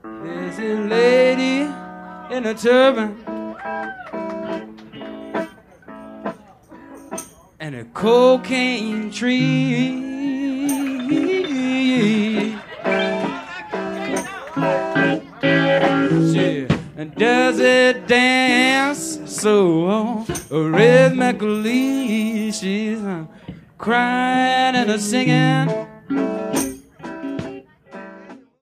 There's a lady in a turban and a cocaine tree. She does it dance so rhythmically. She's crying and a singing